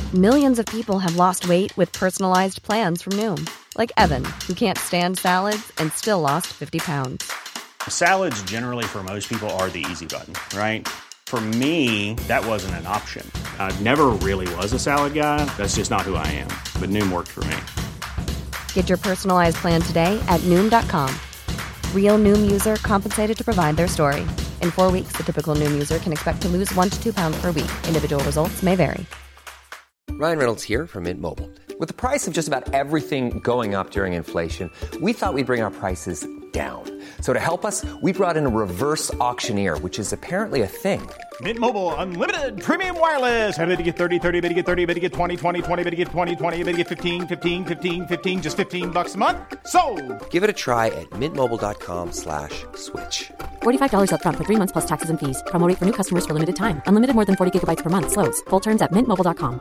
Millions of people have lost weight with personalized plans from Noom. Like Evan, who can't stand salads and still lost 50 pounds. Salads generally for most people are the easy button, right? For me, that wasn't an option. I never really was a salad guy. That's just not who I am. But Noom worked for me. Get your personalized plan today at Noom.com. Real Noom user compensated to provide their story. In 4 weeks, the typical Noom user can expect to lose 1 to 2 pounds per week. Individual results may vary. Ryan Reynolds here from Mint Mobile. With the price of just about everything going up during inflation, we thought we'd bring our prices down. So to help us, we brought in a reverse auctioneer, which is apparently a thing. Mint Mobile Unlimited Premium Wireless. How to get 30, 30, bit to get 30, bit to get 20, 20, 20, bit to get 20, 20, bit to get 15, 15, 15, 15, just $15 a month? Sold! Give it a try at mintmobile.com/switch. $45 up front for 3 months plus taxes and fees. Promo rate for new customers for limited time. Unlimited more than 40 gigabytes per month. Slows full terms at mintmobile.com.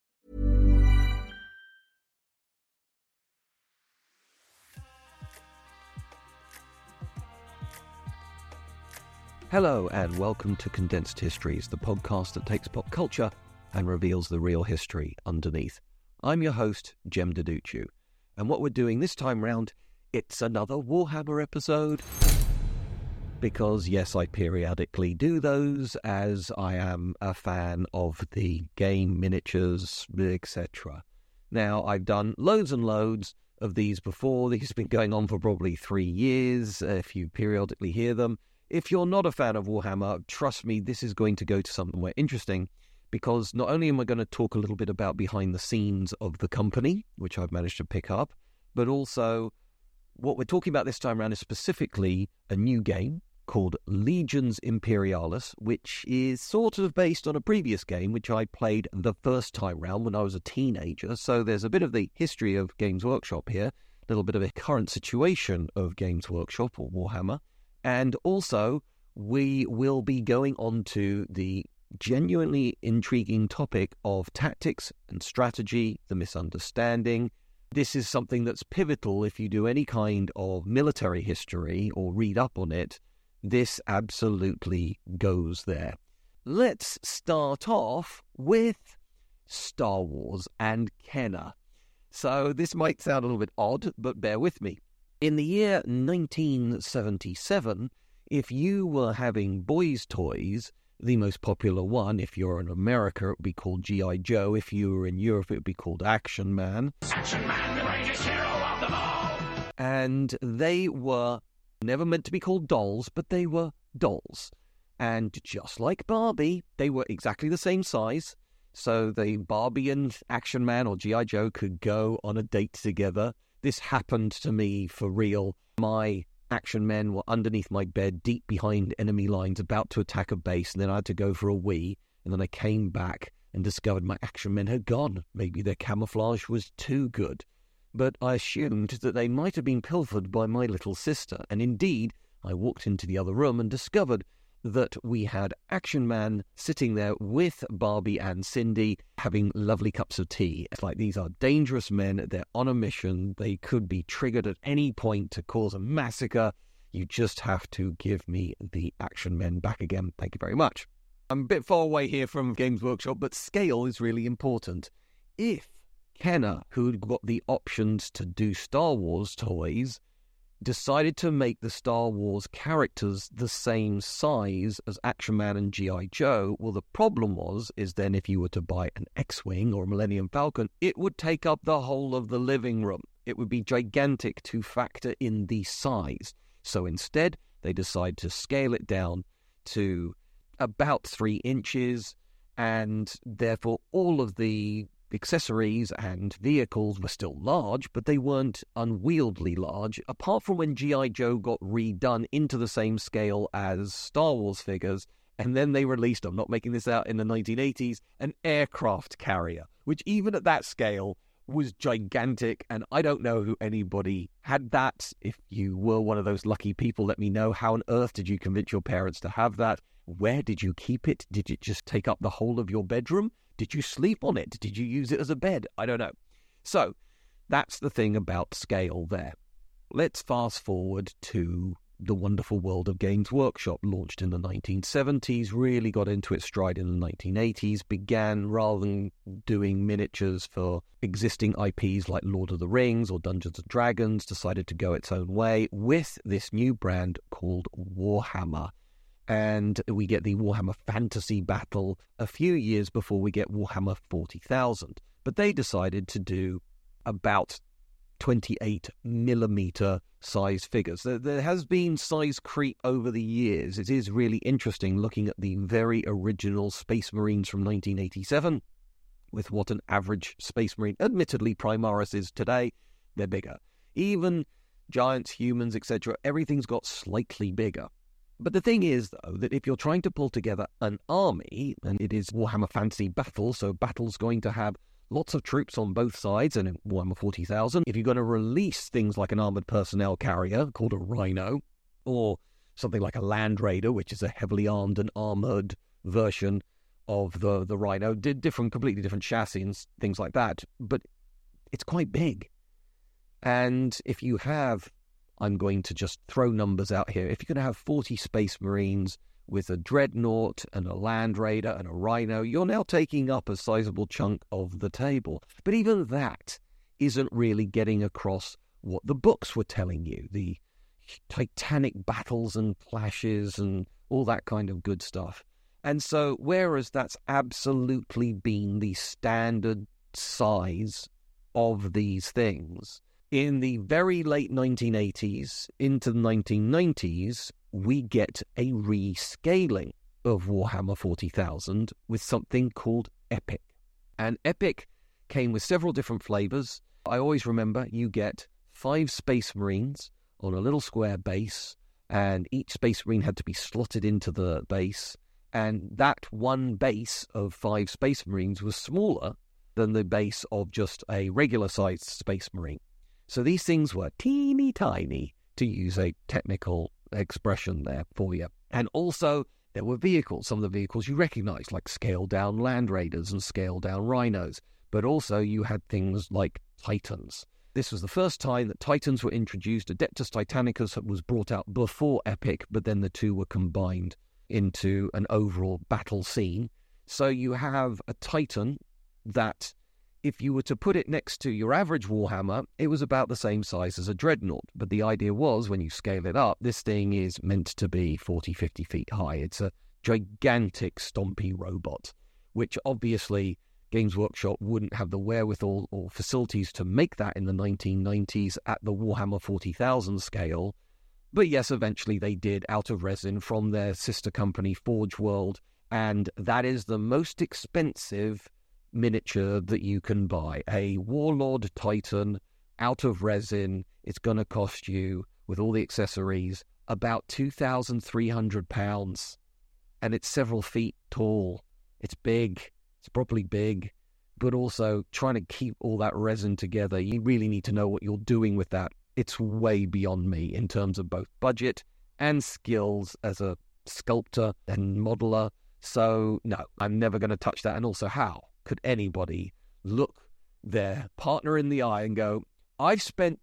Hello and welcome to Condensed Histories, the podcast that takes pop culture and reveals the real history underneath. I'm your host, Jem Deduccio, and what we're doing this time round, it's another Warhammer episode. Because yes, I periodically do those, as I am a fan of the game, miniatures, etc. Now, I've done loads and loads of these before. These have been going on for probably 3 years, if you periodically hear them. If you're not a fan of Warhammer, trust me, this is going to go to somewhere interesting, because not only am I going to talk a little bit about behind the scenes of the company, which I've managed to pick up, but also what we're talking about this time around is specifically a new game called Legions Imperialis, which is sort of based on a previous game which I played the first time round when I was a teenager. So there's a bit of the history of Games Workshop here, a little bit of a current situation of Games Workshop or Warhammer. And also, we will be going on to the genuinely intriguing topic of tactics and strategy, the misunderstanding. This is something that's pivotal if you do any kind of military history or read up on it. This absolutely goes there. Let's start off with Star Wars and Kenner. So this might sound a little bit odd, but bear with me. In the year 1977, if you were having boys' toys, the most popular one, if you're in America, it would be called G.I. Joe. If you were in Europe, it would be called Action Man. Action Man, the greatest hero of them all! And they were never meant to be called dolls, but they were dolls. And just like Barbie, they were exactly the same size. So the Barbie and Action Man or G.I. Joe could go on a date together. This happened to me for real. My Action Men were underneath my bed, deep behind enemy lines, about to attack a base, and then I had to go for a wee, and then I came back and discovered my Action Men had gone. Maybe their camouflage was too good. But I assumed that they might have been pilfered by my little sister, and indeed, I walked into the other room and discovered that we had Action Man sitting there with Barbie and Cindy having lovely cups of tea. It's like, these are dangerous men. They're on a mission. They could be triggered at any point to cause a massacre. You just have to give me the Action Men back again. Thank you very much. I'm a bit far away here from Games Workshop, but scale is really important. If Kenner, who'd got the options to do Star Wars toys, decided to make the Star Wars characters the same size as Action Man and G.I. Joe, well, the problem is then if you were to buy an X-Wing or a Millennium Falcon, it would take up the whole of the living room. It would be gigantic to factor in the size. So instead, they decide to scale it down to about 3 inches, and therefore all of the accessories and vehicles were still large, but they weren't unwieldy large, apart from when G.I. Joe got redone into the same scale as Star Wars figures, and then they released, I'm not making this out, in the 1980s, an aircraft carrier, which even at that scale was gigantic, and I don't know who anybody had that. If you were one of those lucky people, let me know. How on earth did you convince your parents to have that? Where did you keep it? Did it just take up the whole of your bedroom? Did you sleep on it? Did you use it as a bed? I don't know. So that's the thing about scale there. Let's fast forward to the wonderful world of Games Workshop, launched in the 1970s, really got into its stride in the 1980s, began, rather than doing miniatures for existing IPs like Lord of the Rings or Dungeons & Dragons, decided to go its own way with this new brand called Warhammer. And we get the Warhammer Fantasy Battle a few years before we get Warhammer 40,000. But they decided to do about 28mm size figures. There has been size creep over the years. It is really interesting looking at the very original Space Marines from 1987 with what an average Space Marine, admittedly Primaris, is today. They're bigger. Even giants, humans, etc., everything's got slightly bigger. But the thing is, though, that if you're trying to pull together an army, and it is Warhammer Fantasy Battle, so battle's going to have lots of troops on both sides, and in Warhammer 40,000, if you're going to release things like an armoured personnel carrier called a Rhino, or something like a Land Raider, which is a heavily armed and armoured version of the Rhino, completely different chassis and things like that, but it's quite big. And if you have, I'm going to just throw numbers out here, if you're going to have 40 Space Marines with a Dreadnought and a Land Raider and a Rhino, you're now taking up a sizable chunk of the table. But even that isn't really getting across what the books were telling you, the titanic battles and clashes and all that kind of good stuff. And so, whereas that's absolutely been the standard size of these things, in the very late 1980s into the 1990s, we get a rescaling of Warhammer 40,000 with something called Epic. And Epic came with several different flavors. I always remember you get 5 Space Marines on a little square base, and each Space Marine had to be slotted into the base. And that one base of 5 Space Marines was smaller than the base of just a regular-sized Space Marine. So these things were teeny tiny, to use a technical expression there for you. And also, there were vehicles. Some of the vehicles you recognize, like scaled-down Land Raiders and scaled-down Rhinos. But also, you had things like Titans. This was the first time that Titans were introduced. Adeptus Titanicus was brought out before Epic, but then the two were combined into an overall battle scene. So you have a Titan that, if you were to put it next to your average Warhammer, it was about the same size as a Dreadnought. But the idea was, when you scale it up, this thing is meant to be 40, 50 feet high. It's a gigantic stompy robot, which obviously Games Workshop wouldn't have the wherewithal or facilities to make that in the 1990s at the Warhammer 40,000 scale. But yes, eventually they did, out of resin from their sister company, Forge World, and that is the most expensive miniature that you can buy. A Warlord Titan out of resin. It's going to cost you, with all the accessories, about £2,300, and it's several feet tall. It's big. It's properly big, but also trying to keep all that resin together, you really need to know what you're doing with that. It's way beyond me in terms of both budget and skills as a sculptor and modeler. So no, I'm never going to touch that. And also, how could anybody look their partner in the eye and go, I've spent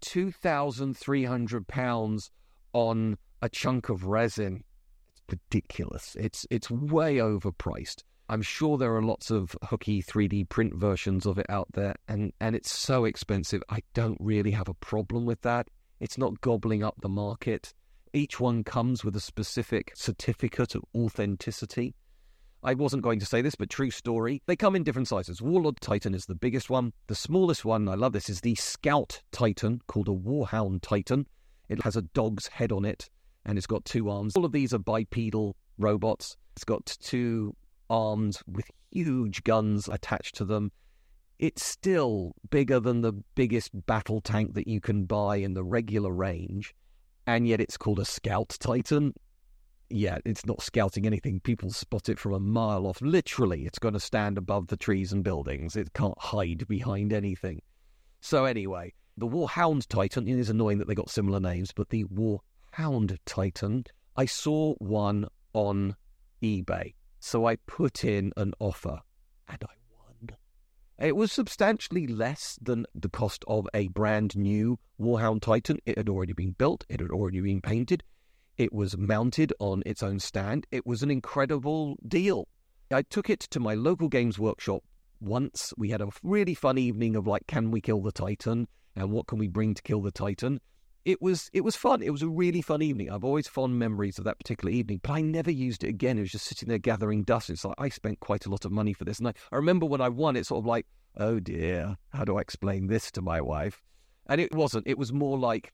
£2,300 on a chunk of resin? It's ridiculous. It's way overpriced. I'm sure there are lots of hooky 3D print versions of it out there, and it's so expensive. I don't really have a problem with that. It's not gobbling up the market. Each one comes with a specific certificate of authenticity. I wasn't going to say this, but true story. They come in different sizes. Warlord Titan is the biggest one. The smallest one, I love this, is the Scout Titan, called a Warhound Titan. It has a dog's head on it, and it's got 2 arms. All of these are bipedal robots. It's got 2 arms with huge guns attached to them. It's still bigger than the biggest battle tank that you can buy in the regular range, and yet it's called a Scout Titan. Yeah, it's not scouting anything. People spot it from a mile off. Literally, it's going to stand above the trees and buildings. It can't hide behind anything. So anyway, the Warhound Titan, it is annoying that they got similar names, but the Warhound Titan, I saw one on eBay. So I put in an offer, and I won. It was substantially less than the cost of a brand new Warhound Titan. It had already been built. It had already been painted. It was mounted on its own stand. It was an incredible deal. I took it to my local games workshop once. We had a really fun evening of like, can we kill the Titan? And what can we bring to kill the Titan? It was fun. It was a really fun evening. I've always fond memories of that particular evening, but I never used it again. It was just sitting there gathering dust. It's like, I spent quite a lot of money for this. And I remember when I won, it's sort of like, oh dear, how do I explain this to my wife? And it wasn't. It was more like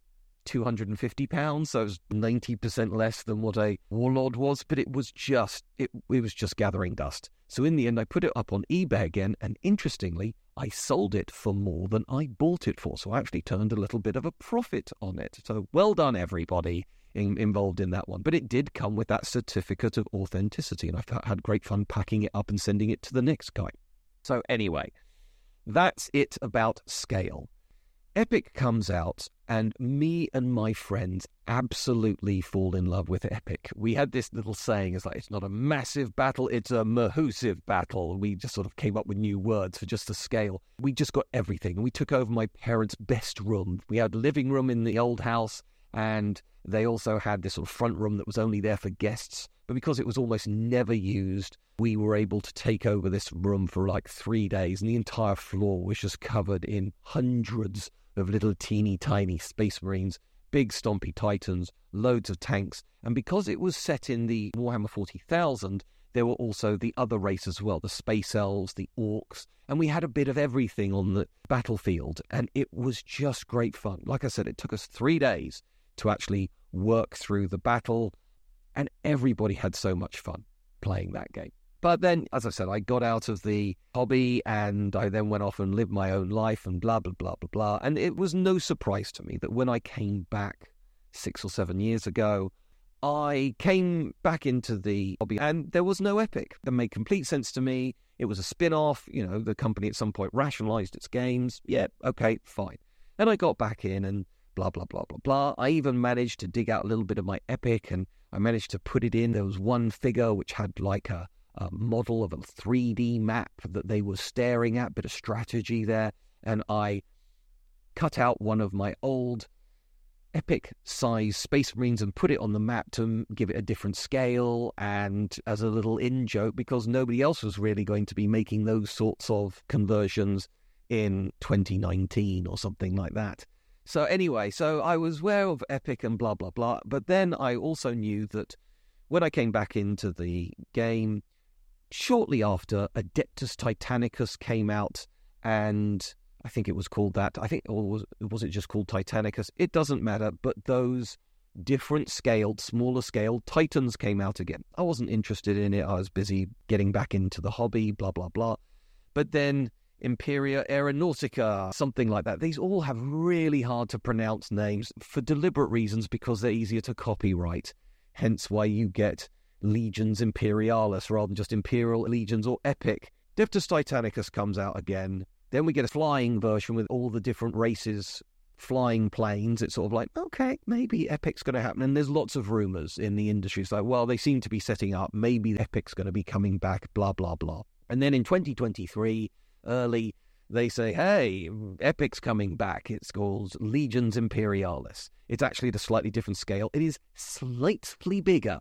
£250, so it was 90% less than what a Warlord was, but it was just gathering dust. So in the end, I put it up on eBay again, and interestingly, I sold it for more than I bought it for. So I actually turned a little bit of a profit on it. So well done, everybody involved in that one. But it did come with that certificate of authenticity, and I had great fun packing it up and sending it to the next guy. So anyway, that's it about scale. Epic comes out, and me and my friends absolutely fall in love with Epic. We had this little saying, it's like, it's not a massive battle, it's a mahoosive battle. We just sort of came up with new words for just the scale. We just got everything. We took over my parents' best room. We had a living room in the old house, and they also had this sort of front room that was only there for guests. But because it was almost never used, we were able to take over this room for like 3 days, and the entire floor was just covered in hundreds of little teeny tiny Space Marines, big stompy Titans, loads of tanks. And because it was set in the Warhammer 40,000, there were also the other race as well, the Space Elves, the Orcs, and we had a bit of everything on the battlefield, and it was just great fun. Like I said, it took us 3 days to actually work through the battle, and everybody had so much fun playing that game. But then, as I said, I got out of the hobby, and I then went off and lived my own life and blah, blah, blah, blah, blah. And it was no surprise to me that when I came back 6 or 7 years ago, I came back into the hobby and there was no Epic. That made complete sense to me. It was a spin-off. You know, the company at some point rationalized its games. Yeah, okay, fine. And I got back in and blah, blah, blah, blah, blah. I even managed to dig out a little bit of my Epic, and I managed to put it in. There was one figure which had like a model of a 3D map that they were staring at, bit of strategy there, and I cut out one of my old Epic size Space Marines and put it on the map to give it a different scale, and as a little in-joke, because nobody else was really going to be making those sorts of conversions in 2019 or something like that. So anyway, so I was aware of Epic and blah, blah, blah, but then I also knew that when I came back into the game, shortly after, Adeptus Titanicus came out, and I think it was called that. I think, or was it just called Titanicus? It doesn't matter, but those different scaled, smaller scaled Titans came out again. I wasn't interested in it. I was busy getting back into the hobby, blah, blah, blah. But then Imperia Aeronautica, something like that. These all have really hard to pronounce names for deliberate reasons, because they're easier to copyright. Hence why you get Legions Imperialis rather than just Imperial Legions or Epic. Adeptus Titanicus comes out again. Then we get a flying version with all the different races, flying planes. It's sort of like, okay, maybe Epic's going to happen. And there's lots of rumours in the industry. It's like, well, they seem to be setting up. Maybe Epic's going to be coming back, blah, blah, blah. And then in 2023, early, they say, hey, Epic's coming back. It's called Legions Imperialis. It's actually at a slightly different scale. It is slightly bigger.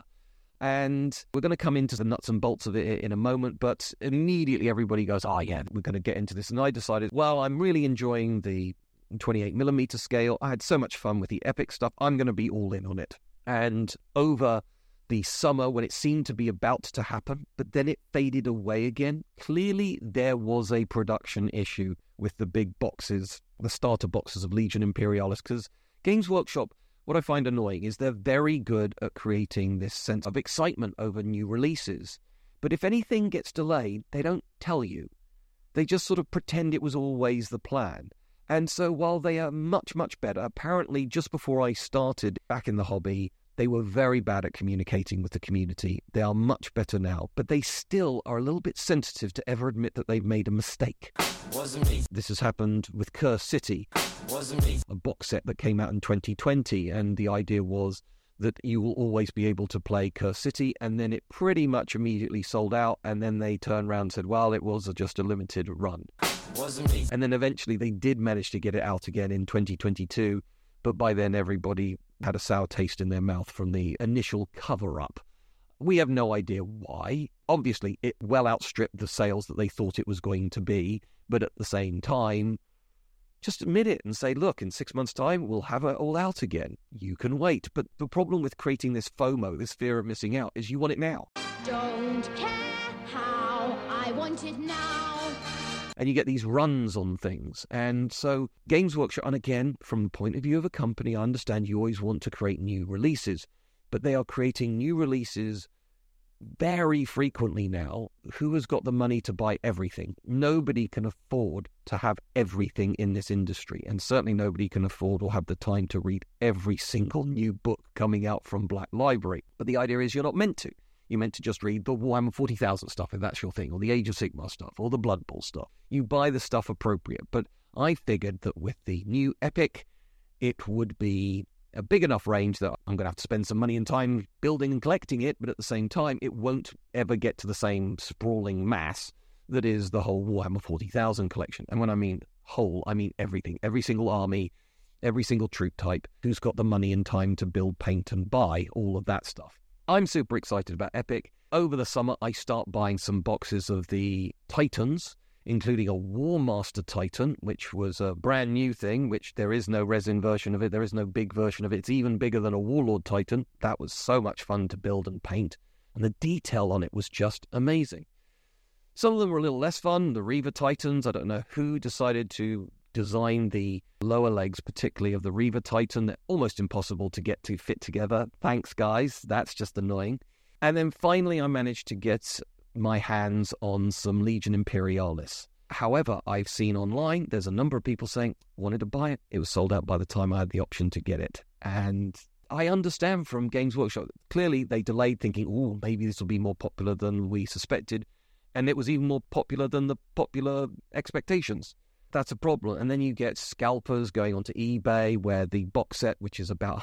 And we're going to come into the nuts and bolts of it in a moment, but immediately everybody goes, oh yeah, we're going to get into this. And I decided, well, I'm really enjoying the 28mm scale. I had so much fun with the Epic stuff. I'm going to be all in on it. And over the summer, when it seemed to be about to happen, but then it faded away again, clearly there was a production issue with the big boxes, the starter boxes of Legion Imperialis, because Games Workshop, what I find annoying is they're very good at creating this sense of excitement over new releases. But if anything gets delayed, they don't tell you. They just sort of pretend it was always the plan. And so while they are much, much better, apparently just before I started back in the hobby, they were very bad at communicating with the community. They are much better now, but they still are a little bit sensitive to ever admit that they've made a mistake. Wasn't me. This has happened with Curse City. Wasn't me. A box set that came out in 2020, and the idea was that you will always be able to play Curse City, and then it pretty much immediately sold out, and then they turned around and said, well, it was just a limited run. Wasn't me. And then eventually they did manage to get it out again in 2022, but by then everybody had a sour taste in their mouth from the initial cover-up. We have no idea why. Obviously, it well outstripped the sales that they thought it was going to be, but at the same time, just admit it and say, look, in 6 months' time, we'll have it all out again. You can wait. But the problem with creating this FOMO, this fear of missing out, is you want it now. Don't care how, I want it now. And you get these runs on things. And so Games Workshop, and again, from the point of view of a company, I understand you always want to create new releases, but they are creating new releases very frequently now. Who has got the money to buy everything? Nobody can afford to have everything in this industry, and certainly nobody can afford or have the time to read every single new book coming out from Black Library. But the idea is you're not meant to. You're meant to just read the Warhammer 40,000 stuff, if that's your thing, or the Age of Sigmar stuff, or the Blood Bowl stuff. You buy the stuff appropriate. But I figured that with the new Epic, it would be a big enough range that I'm going to have to spend some money and time building and collecting it, but at the same time, it won't ever get to the same sprawling mass that is the whole Warhammer 40,000 collection. And when I mean whole, I mean everything. Every single army, every single troop type, who's got the money and time to build, paint, and buy all of that stuff. I'm super excited about Epic. Over the summer, I start buying some boxes of the Titans, including a War Master Titan, which was a brand new thing, which there is no resin version of it. There is no big version of it. It's even bigger than a Warlord Titan. That was so much fun to build and paint. And the detail on it was just amazing. Some of them were a little less fun. The Reaver Titans, I don't know who decided to design the lower legs, particularly of the Reaver Titan. They're almost impossible to get to fit together. Thanks, guys. That's just annoying. And then finally, I managed to get my hands on some Legion Imperialis. However, I've seen online, there's a number of people saying, wanted to buy it. It was sold out by the time I had the option to get it. And I understand from Games Workshop, clearly they delayed thinking, oh, maybe this will be more popular than we suspected. And it was even more popular than the popular expectations. That's a problem. And then you get scalpers going onto eBay where the box set, which is about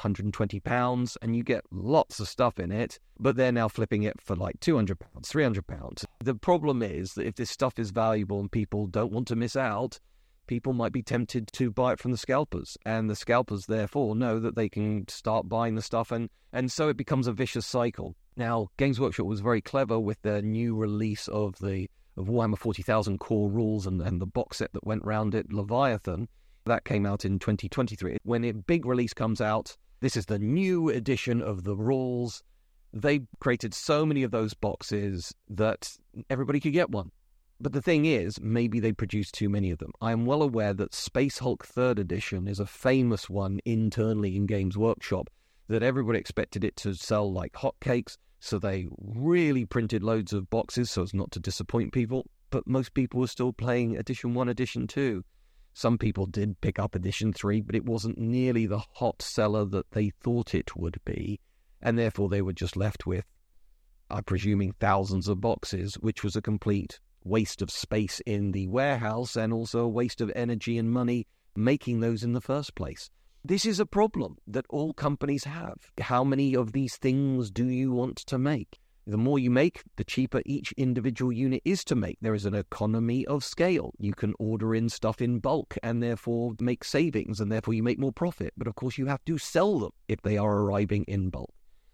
£120, and you get lots of stuff in it, but they're now flipping it for like £200, £300. The problem is that if this stuff is valuable and people don't want to miss out, people might be tempted to buy it from the scalpers. And the scalpers, therefore, know that they can start buying the stuff, and so it becomes a vicious cycle. Now, Games Workshop was very clever with their new release of Warhammer 40,000 core rules and the box set that went round it, Leviathan. That came out in 2023. When a big release comes out, this is the new edition of the rules. They created so many of those boxes that everybody could get one. But the thing is, maybe they produced too many of them. I am well aware that Space Hulk 3rd Edition is a famous one internally in Games Workshop, that everybody expected it to sell like hotcakes. So they really printed loads of boxes so as not to disappoint people. But most people were still playing Edition 1, Edition 2. Some people did pick up Edition 3, but it wasn't nearly the hot seller that they thought it would be. And therefore they were just left with, I'm presuming, thousands of boxes, which was a complete waste of space in the warehouse and also a waste of energy and money making those in the first place. This is a problem that all companies have. How many of these things do you want to make? The more you make, the cheaper each individual unit is to make. There is an economy of scale. You can order in stuff in bulk and therefore make savings, and therefore you make more profit. But of course you have to sell them if they are arriving in bulk.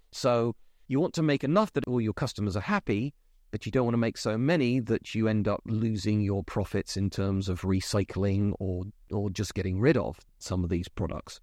So you want to make enough that all your customers are happy, but you don't want to make so many that you end up losing your profits in terms of recycling or just getting rid of some of these products.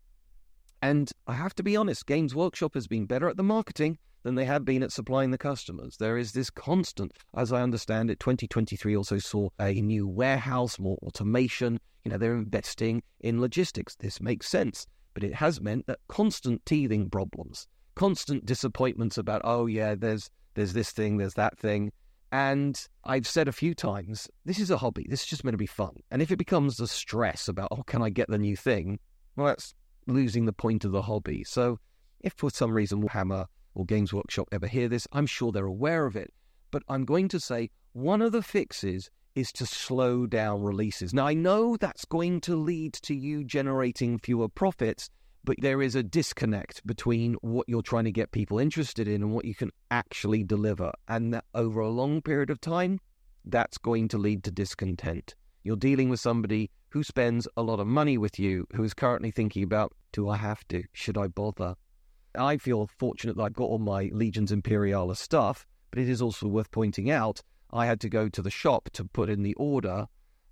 And I have to be honest, Games Workshop has been better at the marketing than they have been at supplying the customers. There is this constant, as I understand it, 2023 also saw a new warehouse, more automation. They're investing in logistics. This makes sense. But it has meant that constant teething problems, constant disappointments about, oh yeah, there's this thing, there's that thing. And I've said a few times, this is a hobby. This is just meant to be fun. And if it becomes the stress about, oh, can I get the new thing? Well, that's losing the point of the hobby. So if for some reason Warhammer or Games Workshop ever hear this, I'm sure they're aware of it. But I'm going to say one of the fixes is to slow down releases. Now, I know that's going to lead to you generating fewer profits, but there is a disconnect between what you're trying to get people interested in and what you can actually deliver. And that over a long period of time, that's going to lead to discontent. You're dealing with somebody who spends a lot of money with you, who is currently thinking about, do I have to? Should I bother? I feel fortunate that I've got all my Legions Imperialis stuff, but it is also worth pointing out I had to go to the shop to put in the order,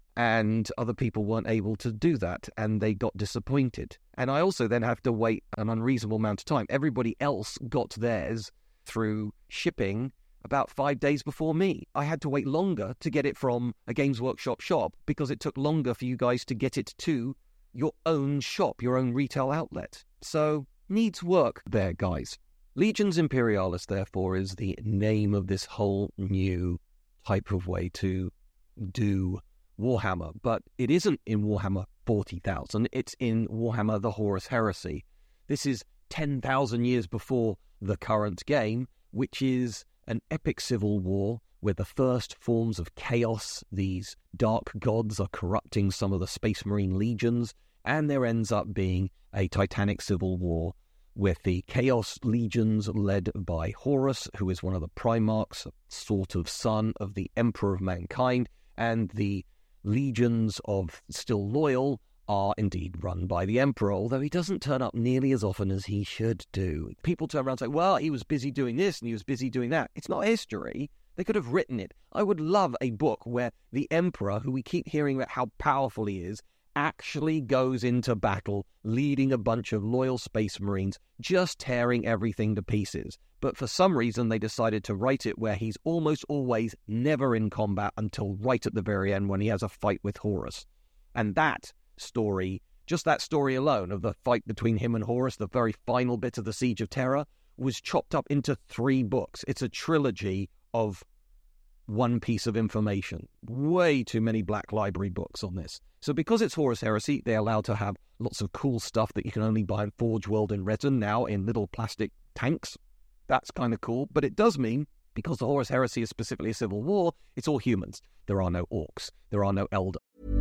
and other people weren't able to do that, and they got disappointed. And I also then have to wait an unreasonable amount of time. Everybody else got theirs through shipping about 5 days before me. I had to wait longer to get it from a Games Workshop shop because it took longer for you guys to get it to your own shop, your own retail outlet. So, needs work there, guys. Legions Imperialis, therefore, is the name of this whole new type of way to do Warhammer, but it isn't in Warhammer 40,000, it's in Warhammer the Horus Heresy. This is 10,000 years before the current game, which is an epic civil war where the first forms of chaos, these dark gods, are corrupting some of the Space Marine legions, and there ends up being a titanic civil war with the Chaos Legions led by Horus, who is one of the Primarchs, sort of son of the Emperor of Mankind, and the Legions of Still Loyal are indeed run by the Emperor, although he doesn't turn up nearly as often as he should do. People turn around and say, well, he was busy doing this and he was busy doing that. It's not history. They could have written it. I would love a book where the Emperor, who we keep hearing about how powerful he is, actually goes into battle, leading a bunch of loyal Space Marines, just tearing everything to pieces. But for some reason, they decided to write it where he's almost always never in combat until right at the very end when he has a fight with Horus. And that story, just that story alone of the fight between him and Horus, the very final bit of the Siege of Terra, was chopped up into 3 books. It's a trilogy of one piece of information. Way too many Black Library books on this. So because it's Horus Heresy, they're allowed to have lots of cool stuff that you can only buy in Forge World and Resin now in little plastic tanks. That's kind of cool, but it does mean, because the Horus Heresy is specifically a civil war, it's all humans. There are no orcs. There are no Eldar.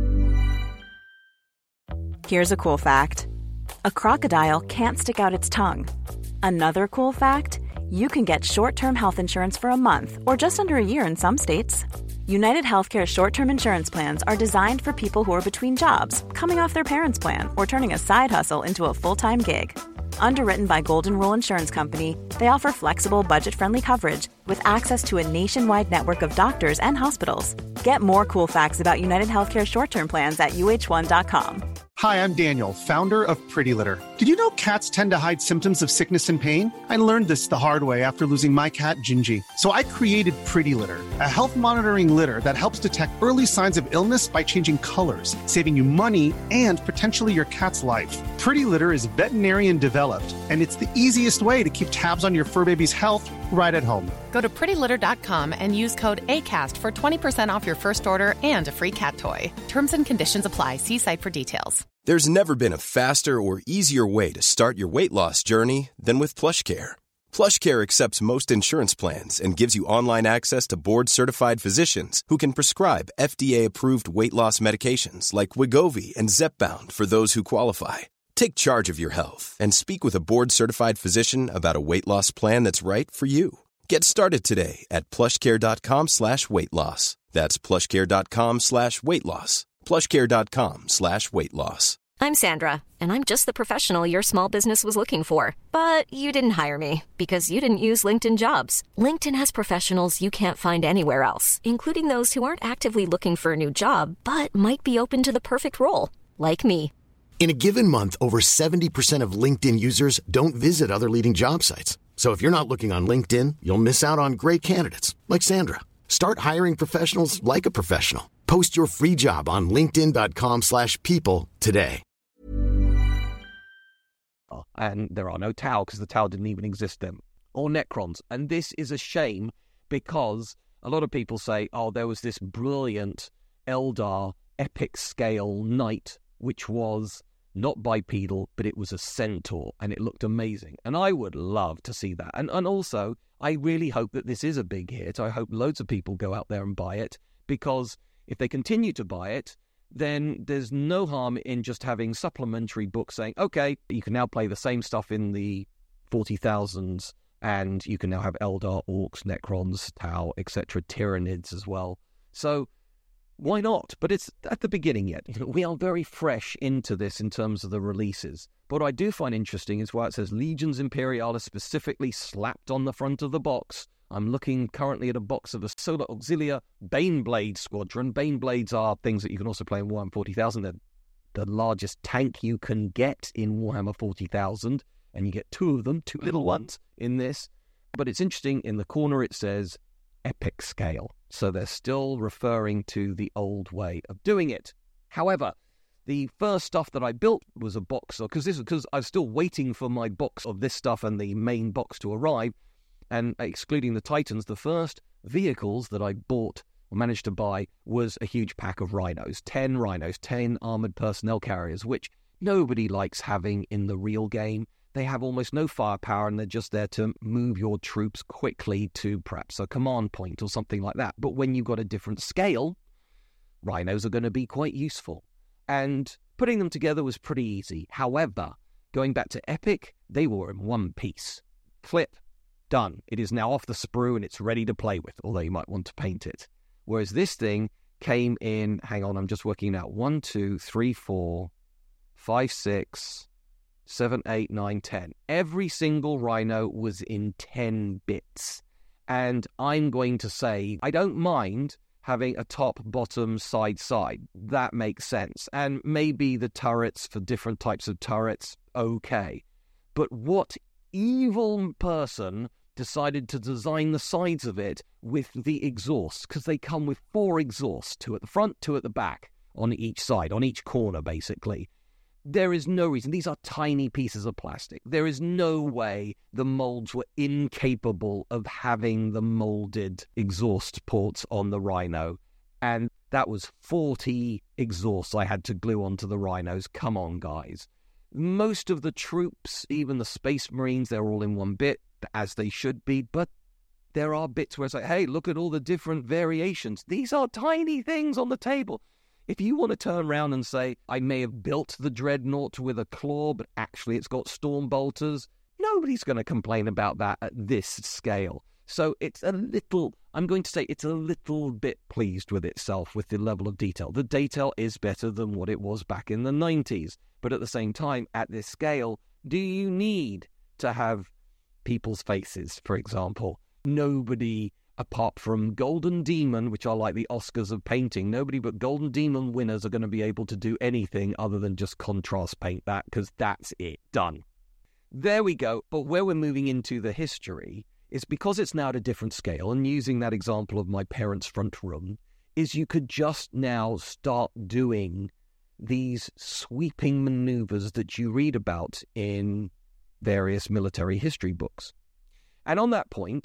Here's a cool fact. A crocodile can't stick out its tongue. Another cool fact, you can get short-term health insurance for a month or just under a year in some states. United Healthcare short-term insurance plans are designed for people who are between jobs, coming off their parents' plan, or turning a side hustle into a full-time gig. Underwritten by Golden Rule Insurance Company, they offer flexible, budget-friendly coverage with access to a nationwide network of doctors and hospitals. Get more cool facts about United Healthcare short-term plans at uh1.com. Hi, I'm Daniel, founder of Pretty Litter. Did you know cats tend to hide symptoms of sickness and pain? I learned this the hard way after losing my cat, Gingy. So I created Pretty Litter, a health monitoring litter that helps detect early signs of illness by changing colors, saving you money and potentially your cat's life. Pretty Litter is veterinarian developed, and it's the easiest way to keep tabs on your fur baby's health right at home. Go to prettylitter.com and use code ACAST for 20% off your first order and a free cat toy. Terms and conditions apply. See site for details. There's never been a faster or easier way to start your weight loss journey than with PlushCare. PlushCare accepts most insurance plans and gives you online access to board-certified physicians who can prescribe FDA-approved weight loss medications like Wegovy and Zepbound for those who qualify. Take charge of your health and speak with a board-certified physician about a weight loss plan that's right for you. Get started today at plushcare.com/weight loss. That's plushcare.com/weight loss. plushcare.com/weight loss. I'm Sandra, and I'm just the professional your small business was looking for. But you didn't hire me because you didn't use LinkedIn Jobs. LinkedIn has professionals you can't find anywhere else, including those who aren't actively looking for a new job, but might be open to the perfect role, like me. In a given month, over 70% of LinkedIn users don't visit other leading job sites. So if you're not looking on LinkedIn, you'll miss out on great candidates like Sandra. Start hiring professionals like a professional. Post your free job on linkedin.com/people today. And there are no Tau, because the Tau didn't even exist then, or Necrons. And this is a shame, because a lot of people say, oh, there was this brilliant Eldar epic scale knight, which was not bipedal, but it was a centaur, and it looked amazing. And I would love to see that. And also, I really hope that this is a big hit. I hope loads of people go out there and buy it, because if they continue to buy it, then there's no harm in just having supplementary books saying, okay, you can now play the same stuff in the 40,000s, and you can now have Eldar, Orcs, Necrons, Tau, etc., Tyranids as well. So Why not? But it's at the beginning yet. We are very fresh into this in terms of the releases. But what I do find interesting is why it says Legions Imperialis specifically slapped on the front of the box. I'm looking currently at a box of a Solar Auxilia Baneblade Squadron. Baneblades are things that you can also play in Warhammer 40,000. They're the largest tank you can get in Warhammer 40,000. And you get two of them, two little ones in this. But it's interesting, in the corner it says epic scale. So they're still referring to the old way of doing it. However, the first stuff that I built was a box, because I was still waiting for my box of this stuff and the main box to arrive. And excluding the Titans, the first vehicles that I bought or managed to buy was a huge pack of rhinos, 10 rhinos, 10 armored personnel carriers, which nobody likes having in the real game. They have almost no firepower, and they're just there to move your troops quickly to perhaps a command point or something like that. But when you've got a different scale, rhinos are going to be quite useful. And putting them together was pretty easy. However, going back to Epic, they were in one piece. Flip, done. It is now off the sprue and it's ready to play with, although you might want to paint it. Whereas this thing came in, hang on, I'm just working out, 1, 2, 3, 4, 5, 6... 7, 8, 9, 10. Every single rhino was in 10 bits. And I'm going to say, I don't mind having a top, bottom, side. That makes sense. And maybe the turrets for different types of turrets, okay. But what evil person decided to design the sides of it with the exhausts? Because they come with 4 exhausts, 2 at the front, 2 at the back, on each side, on each corner, basically. There is no reason. These are tiny pieces of plastic. There is no way the molds were incapable of having the molded exhaust ports on the Rhino. And that was 40 exhausts I had to glue onto the Rhinos. Come on, guys. Most of the troops, even the Space Marines, they're all in one bit, as they should be. But there are bits where it's like, hey, look at all the different variations. These are tiny things on the table. If you want to turn around and say, I may have built the Dreadnought with a claw, but actually it's got storm bolters, nobody's going to complain about that at this scale. So it's a little, I'm going to say it's a little bit pleased with itself with the level of detail. The detail is better than what it was back in the 90s. But at the same time, at this scale, do you need to have people's faces, for example? Nobody, apart from Golden Demon, which are like the Oscars of painting, nobody but Golden Demon winners are going to be able to do anything other than just contrast paint that, because that's it, done. There we go. But where we're moving into the history is because it's now at a different scale, and using that example of my parents' front room, is you could just now start doing these sweeping maneuvers that you read about in various military history books. And on that point,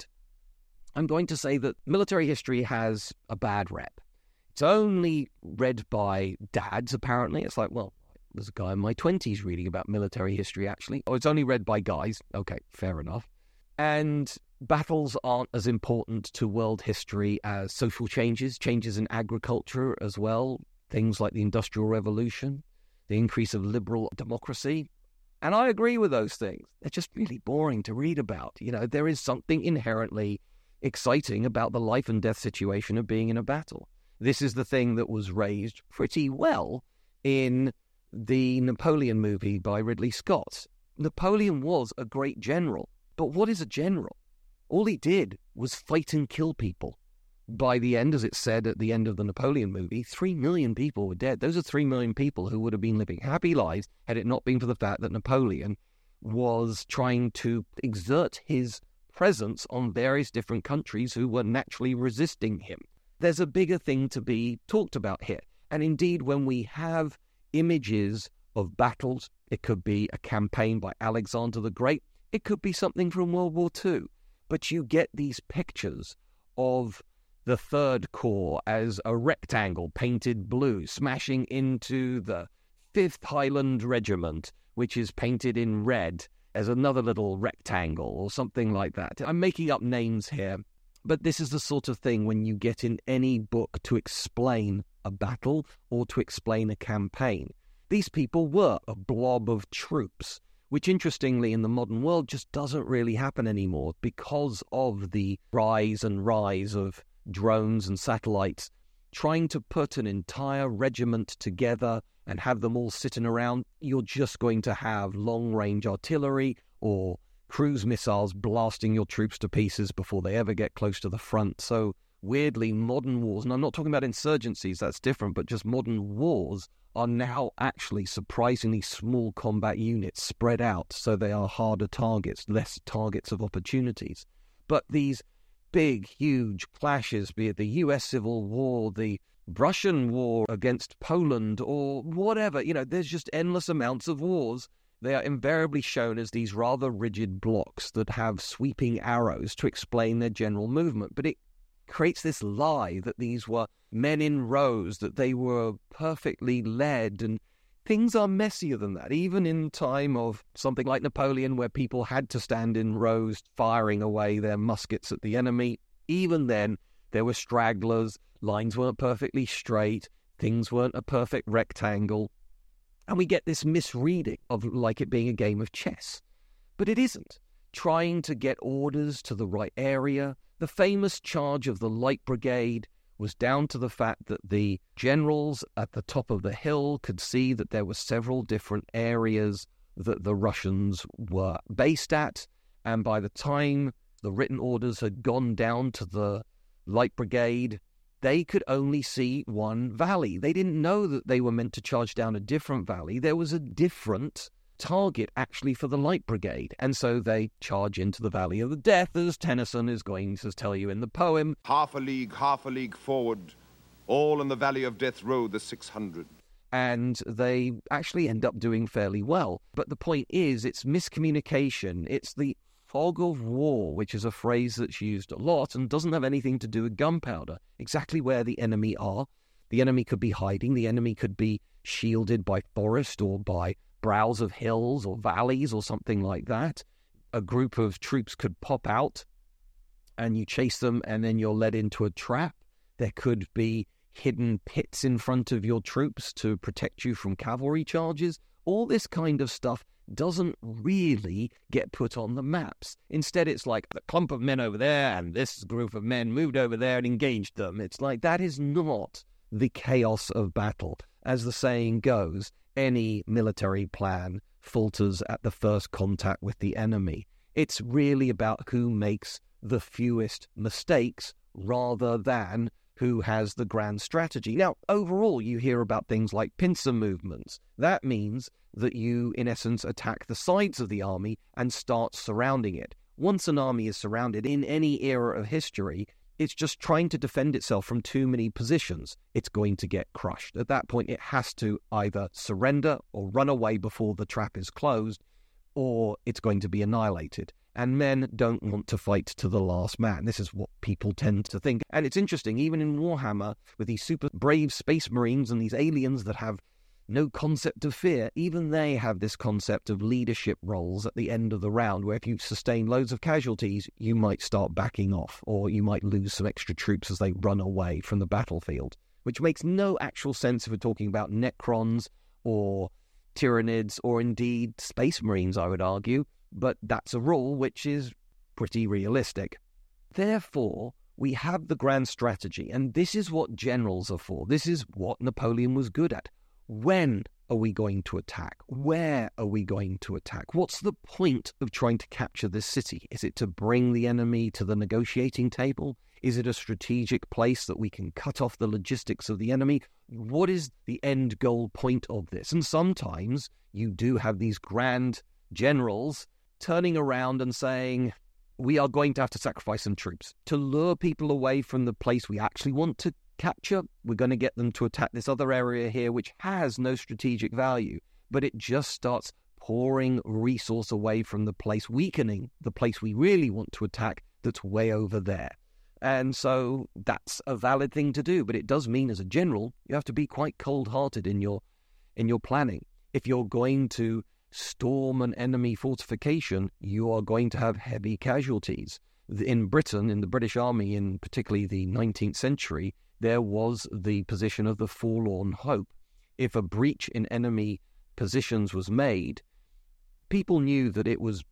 I'm going to say that military history has a bad rep. It's only read by dads, apparently. It's like, well, there's a guy in my 20s reading about military history, actually. Oh, it's only read by guys. Okay, fair enough. And battles aren't as important to world history as social changes in agriculture as well, things like the Industrial Revolution, the increase of liberal democracy. And I agree with those things. They're just really boring to read about. You know, there is something inherently exciting about the life and death situation of being in a battle. This is the thing that was raised pretty well in the Napoleon movie by Ridley Scott. Napoleon was a great general. But what is a general? All he did was fight and kill people. By the end, as it said at the end of the Napoleon movie, 3 million people were dead. Those are 3 million people who would have been living happy lives had it not been for the fact that Napoleon was trying to exert his presence on various different countries who were naturally resisting him. There's a bigger thing to be talked about here. And indeed, when we have images of battles, it could be a campaign by Alexander the Great, it could be something from World War II. But you get these pictures of the Third Corps as a rectangle painted blue, smashing into the 5th Highland Regiment, which is painted in red as another little rectangle or something like that. I'm making up names here, but this is the sort of thing when you get in any book to explain a battle or to explain a campaign. These people were a blob of troops, which interestingly in the modern world just doesn't really happen anymore because of the rise of drones and satellites. trying to put an entire regiment together and have them all sitting around, you're just going to have long-range artillery or cruise missiles blasting your troops to pieces before they ever get close to the front. So weirdly, modern wars, and I'm not talking about insurgencies, that's different, but just modern wars are now actually surprisingly small combat units spread out, so they are harder targets, less targets of opportunities. But these big, huge clashes, be it the US Civil War, the Russian war against Poland, or whatever, there's just endless amounts of wars. They are invariably shown as these rather rigid blocks that have sweeping arrows to explain their general movement. But it creates this lie that these were men in rows, that they were perfectly led, and things are messier than that. Even in time of something like Napoleon, where people had to stand in rows firing away their muskets at the enemy, even then there were stragglers, lines weren't perfectly straight, things weren't a perfect rectangle, and we get this misreading of like it being a game of chess. But it isn't. Trying to get orders to the right area, the famous charge of the Light Brigade was down to the fact that the generals at the top of the hill could see that there were several different areas that the Russians were based at, and by the time the written orders had gone down to the Light Brigade, they could only see one valley. They didn't know that they were meant to charge down a different valley. There was a different target actually for the Light Brigade, and so they charge into the Valley of the Death, as Tennyson is going to tell you in the poem. Half a league forward, all in the Valley of Death rode the 600. And they actually end up doing fairly well. But the point is, it's miscommunication. It's the fog of war, which is a phrase that's used a lot and doesn't have anything to do with gunpowder. Exactly where the enemy are. The enemy could be hiding. The enemy could be shielded by forest or by brows of hills or valleys or something like that. A group of troops could pop out and you chase them, and then you're led into a trap. There could be hidden pits in front of your troops to protect you from cavalry charges. All this kind of stuff doesn't really get put on the maps. Instead, it's like the clump of men over there and this group of men moved over there and engaged them. It's like that is not the chaos of battle. As the saying goes, any military plan falters at the first contact with the enemy. It's really about who makes the fewest mistakes rather than who has the grand strategy. Now, overall, you hear about things like pincer movements. That means that you, in essence, attack the sides of the army and start surrounding it. Once an army is surrounded in any era of history, it's just trying to defend itself from too many positions. It's going to get crushed. At that point, it has to either surrender or run away before the trap is closed, or it's going to be annihilated. And men don't want to fight to the last man. This is what people tend to think. And it's interesting, even in Warhammer, with these super brave space marines and these aliens that have no concept of fear, even they have this concept of leadership roles at the end of the round, where if you sustain loads of casualties, you might start backing off, or you might lose some extra troops as they run away from the battlefield, which makes no actual sense if we're talking about Necrons or Tyranids or indeed Space Marines, I would argue, but that's a rule which is pretty realistic. Therefore, we have the grand strategy, and this is what generals are for. This is what Napoleon was good at. When are we going to attack? Where are we going to attack? What's the point of trying to capture this city? Is it to bring the enemy to the negotiating table? Is it a strategic place that we can cut off the logistics of the enemy? What is the end goal point of this? And sometimes you do have these grand generals turning around and saying, we are going to have to sacrifice some troops to lure people away from the place we actually want to capture. We're going to get them to attack this other area here, which has no strategic value, but it just starts pouring resource away from the place, weakening the place we really want to attack that's way over there. And so that's a valid thing to do, but it does mean as a general, you have to be quite cold-hearted in your planning. If you're going to storm an enemy fortification, you are going to have heavy casualties. In Britain, in the British Army, in particularly the 19th century, there was the position of the forlorn hope. If a breach in enemy positions was made, people knew that it was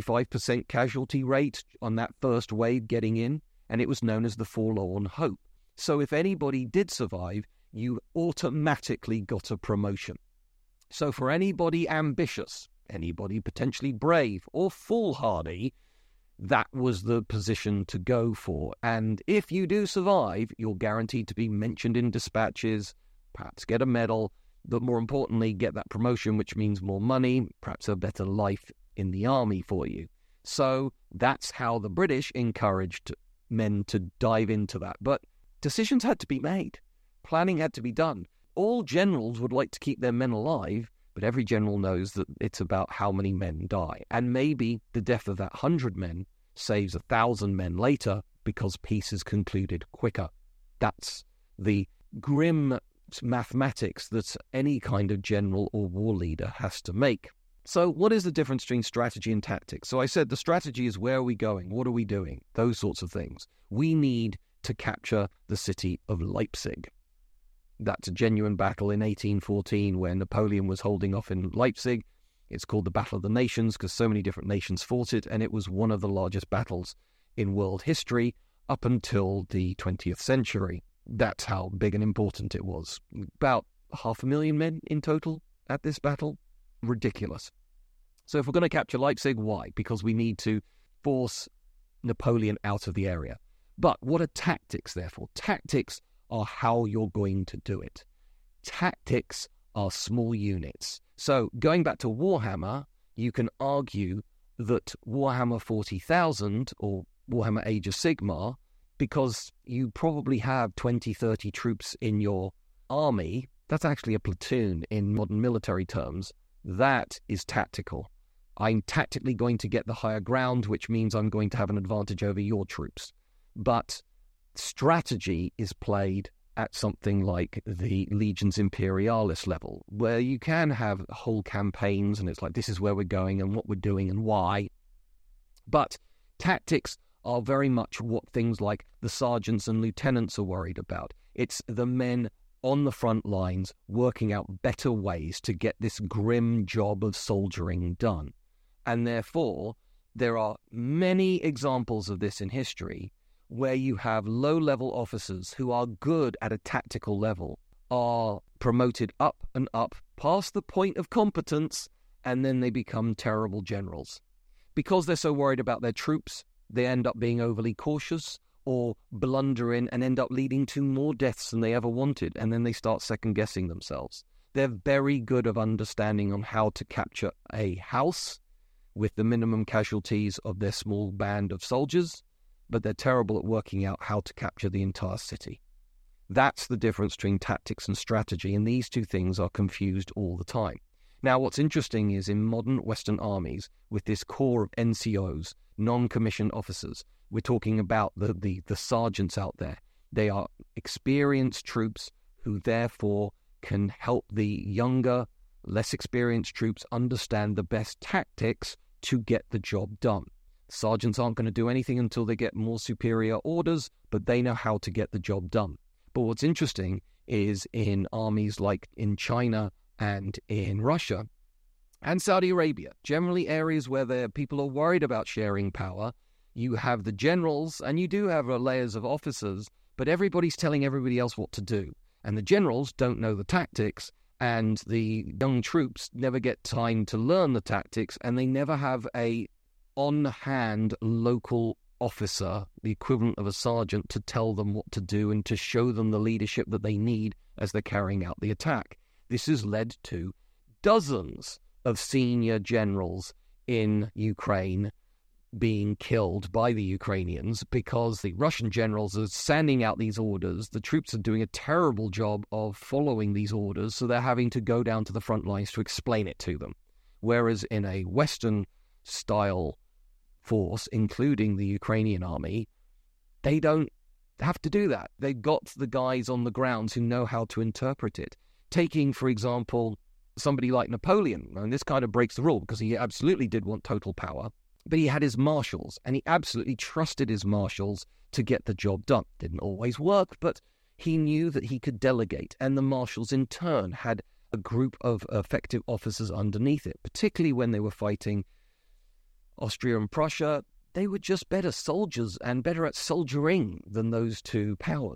95% casualty rate on that first wave getting in, and it was known as the forlorn hope. So if anybody did survive, you automatically got a promotion. So for anybody ambitious, anybody potentially brave or foolhardy, that was the position to go for. And if you do survive, you're guaranteed to be mentioned in dispatches, perhaps get a medal, but more importantly, get that promotion, which means more money, perhaps a better life in the army for you. So that's how the British encouraged men to dive into that. But decisions had to be made. Planning had to be done. All generals would like to keep their men alive, but every general knows that it's about how many men die. And maybe the death of that 100 men saves 1,000 men later because peace is concluded quicker. That's the grim mathematics that any kind of general or war leader has to make. So what is the difference between strategy and tactics? So I said the strategy is where are we going? What are we doing? Those sorts of things. We need to capture the city of Leipzig. That's a genuine battle in 1814 where Napoleon was holding off in Leipzig. It's called the Battle of the Nations because so many different nations fought it, and it was one of the largest battles in world history up until the 20th century. That's how big and important it was. About 500,000 men in total at this battle. Ridiculous. So if we're going to capture Leipzig, why? Because we need to force Napoleon out of the area. But what are tactics, therefore? Tactics are how you're going to do it. Tactics are small units. So going back to Warhammer, you can argue that Warhammer 40,000 or Warhammer Age of Sigmar, because you probably have 20, 30 troops in your army, that's actually a platoon in modern military terms, that is tactical. I'm tactically going to get the higher ground, which means I'm going to have an advantage over your troops. But strategy is played at something like the Legions Imperialis level, where you can have whole campaigns and it's like, this is where we're going and what we're doing and why. But tactics are very much what things like the sergeants and lieutenants are worried about. It's the men on the front lines working out better ways to get this grim job of soldiering done. And therefore, there are many examples of this in history where you have low-level officers who are good at a tactical level are promoted up and up past the point of competence, and then they become terrible generals. Because they're so worried about their troops, they end up being overly cautious or blunder in and end up leading to more deaths than they ever wanted, and then they start second-guessing themselves. They're very good at understanding on how to capture a house with the minimum casualties of their small band of soldiers, but they're terrible at working out how to capture the entire city. That's the difference between tactics and strategy, and these two things are confused all the time. Now, what's interesting is in modern Western armies, with this core of NCOs, non-commissioned officers, we're talking about the sergeants out there. They are experienced troops who therefore can help the younger, less experienced troops understand the best tactics to get the job done. Sergeants aren't going to do anything until they get more superior orders, but they know how to get the job done. But what's interesting is in armies like in China and in Russia and Saudi Arabia, generally areas where people are worried about sharing power, you have the generals and you do have layers of officers, but everybody's telling everybody else what to do. And the generals don't know the tactics, and the young troops never get time to learn the tactics, and they never have a on-hand local officer, the equivalent of a sergeant, to tell them what to do and to show them the leadership that they need as they're carrying out the attack. This has led to dozens of senior generals in Ukraine being killed by the Ukrainians because the Russian generals are sending out these orders. The troops are doing a terrible job of following these orders, so they're having to go down to the front lines to explain it to them. Whereas in a Western-style force, including the Ukrainian army, they don't have to do that. They've got the guys on the ground who know how to interpret it. Taking, for example, somebody like Napoleon, and this kind of breaks the rule because he absolutely did want total power, but he had his marshals, and he absolutely trusted his marshals to get the job done. Didn't always work, but he knew that he could delegate, and the marshals in turn had a group of effective officers underneath it, particularly when they were fighting Austria and Prussia. They were just better soldiers and better at soldiering than those two powers.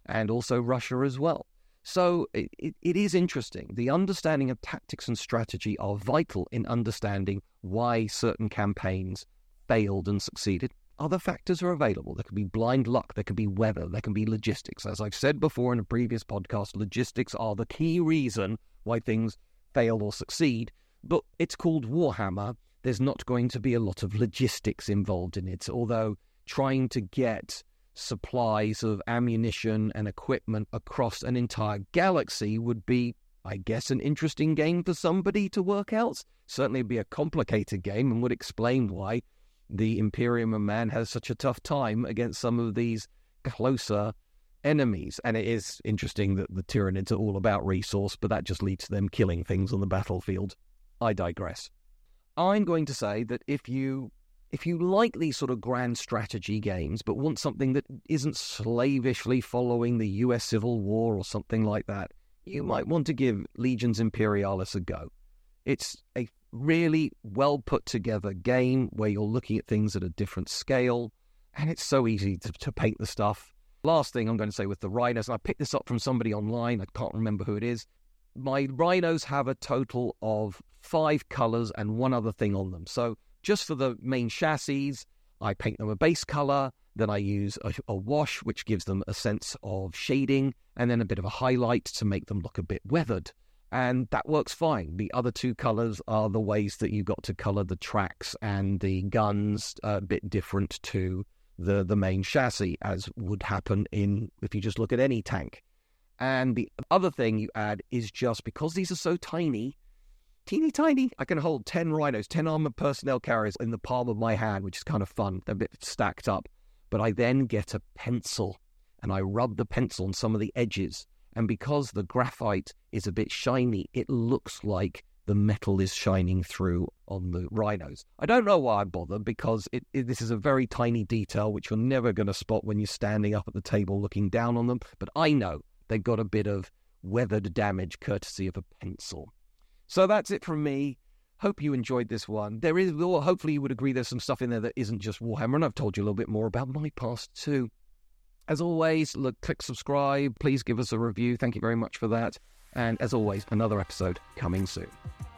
and also Russia as well. So it is interesting. The understanding of tactics and strategy are vital in understanding why certain campaigns failed and succeeded. Other factors are available. There could be blind luck, there could be weather, there can be logistics. As I've said before in a previous podcast, logistics are the key reason why things fail or succeed. But it's called Warhammer. There's not going to be a lot of logistics involved in it, although trying to get supplies of ammunition and equipment across an entire galaxy would be, I guess, an interesting game for somebody to work out. Certainly be a complicated game and would explain why the Imperium of Man has such a tough time against some of these closer enemies. And it is interesting that the Tyranids are all about resource, but that just leads to them killing things on the battlefield. I digress. I'm going to say that if you like these sort of grand strategy games, but want something that isn't slavishly following the US Civil War or something like that, you might want to give Legions Imperialis a go. It's a really well put together game where you're looking at things at a different scale, and it's so easy to paint the stuff. Last thing I'm going to say with the rhinos, and I picked this up from somebody online, I can't remember who it is. My rhinos have a total of 5 colours and one other thing on them. So just for the main chassis, I paint them a base colour, then I use a wash, which gives them a sense of shading, and then a bit of a highlight to make them look a bit weathered. And that works fine. The other 2 colours are the ways that you got to colour the tracks and the guns a bit different to the main chassis, as would happen if you just look at any tank. And the other thing you add is just because these are so tiny, teeny tiny, I can hold 10 rhinos, 10 armoured personnel carriers in the palm of my hand, which is kind of fun. They're a bit stacked up. But I then get a pencil, and I rub the pencil on some of the edges. And because the graphite is a bit shiny, it looks like the metal is shining through on the rhinos. I don't know why I bother, because this is a very tiny detail which you're never going to spot when you're standing up at the table looking down on them. But I know they've got a bit of weathered damage courtesy of a pencil. So that's it from me. Hope you enjoyed this one. Hopefully you would agree there's some stuff in there that isn't just Warhammer, and I've told you a little bit more about my past too. As always, click subscribe. Please give us a review. Thank you very much for that. And as always, another episode coming soon.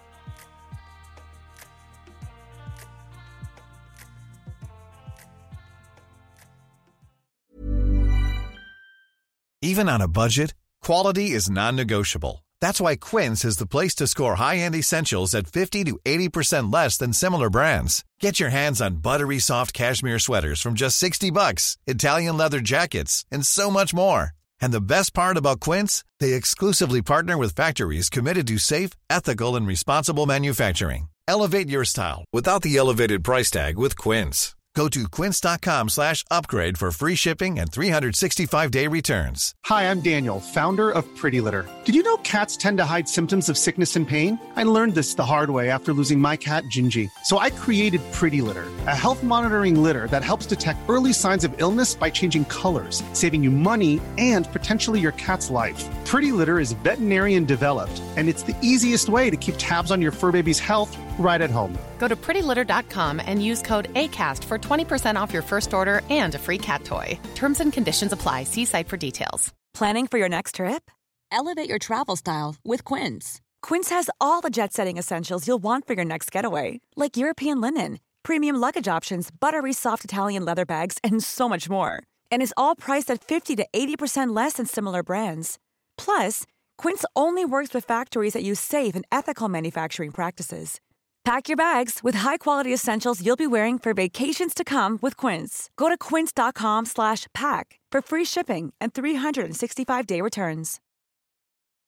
Even on a budget, quality is non-negotiable. That's why Quince is the place to score high-end essentials at 50 to 80% less than similar brands. Get your hands on buttery soft cashmere sweaters from just $60, Italian leather jackets, and so much more. And the best part about Quince, they exclusively partner with factories committed to safe, ethical, and responsible manufacturing. Elevate your style without the elevated price tag with Quince. Go to quince.com/upgrade for free shipping and 365-day returns. Hi, I'm Daniel, founder of Pretty Litter. Did you know cats tend to hide symptoms of sickness and pain? I learned this the hard way after losing my cat, Gingy. So I created Pretty Litter, a health monitoring litter that helps detect early signs of illness by changing colors, saving you money and potentially your cat's life. Pretty Litter is veterinarian developed, and it's the easiest way to keep tabs on your fur baby's health right at home. Go to prettylitter.com and use code ACAST for 20% off your first order and a free cat toy. Terms and conditions apply. See site for details. Planning for your next trip? Elevate your travel style with Quince. Quince has all the jet-setting essentials you'll want for your next getaway, like European linen, premium luggage options, buttery soft Italian leather bags, and so much more. And is all priced at 50 to 80% less than similar brands. Plus, Quince only works with factories that use safe and ethical manufacturing practices. Pack your bags with high-quality essentials you'll be wearing for vacations to come with Quince. Go to quince.com/pack for free shipping and 365-day returns.